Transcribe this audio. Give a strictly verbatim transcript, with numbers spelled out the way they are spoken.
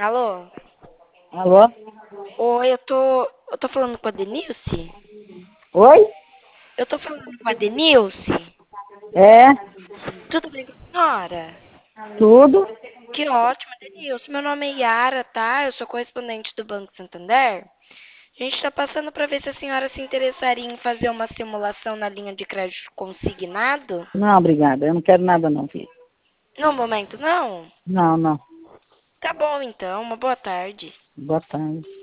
Alô? Alô? Oi, eu tô. Eu tô falando com a Denilce? Oi? Eu tô falando com a Denilce? É, Tudo bem com a senhora? tudo. Que ótimo, Denilce. Meu nome é Yara, tá? Eu sou correspondente do Banco Santander. A gente tá passando pra ver se a senhora se interessaria em fazer uma simulação na linha de crédito consignado. Não, obrigada. Eu não quero nada não, filho. No momento, não? Não, não. Tá bom, então. Uma boa tarde. Boa tarde.